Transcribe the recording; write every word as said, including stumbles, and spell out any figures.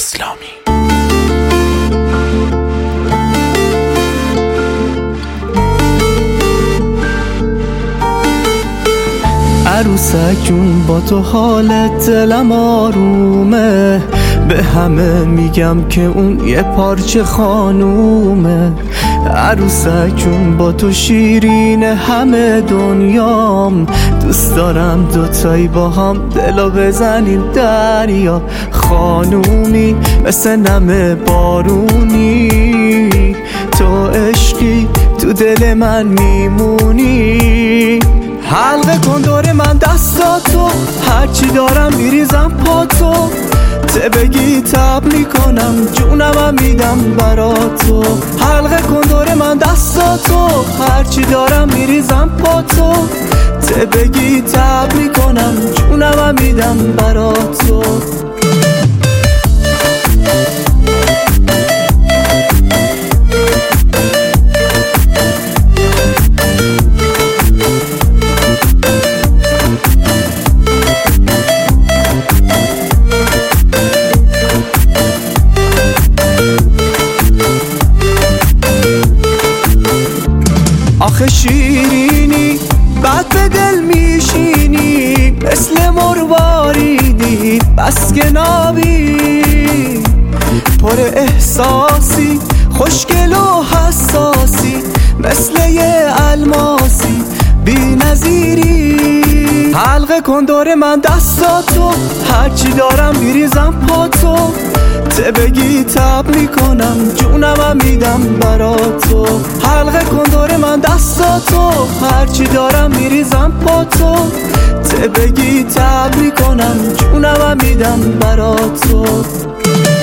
اسلامی. عروسک جون با تو حالت دلم آرومه، به همه میگم که اون یه پارچه خانومه. عروسک جون با تو شیرین همه دنیام، دوست دارم دوتایی با هم دلو بزنیم دریا. خانومی مثل نم بارونی، تو عشقی تو دل من میمونی. حلقه کن دور من دستاتو، هرچی دارم میریزم پاتو. ته بگی تب میکنم جونمم میدم براتو. حلقه کن دور من دستاتو، هرچی دارم میریزم پاتو. ته بگی تب میکنم جونمم میدم براتو. آخه شیرینی بعد به دل میشینی، مثل مرواریدی بس که نابی. پر احساسی خوشگل و حساسی، مثل یه الماسی بی نظیری. حلقه کن دور من دستاتو، هرچی دارم میریزم پاتو. ته بگی تب میکنم جونمم میدم براتو. حلقه کن دور من دستاتو، هرچی دارم میریزم پاتو. ته بگی تب میکنم جونمم میدم براتو.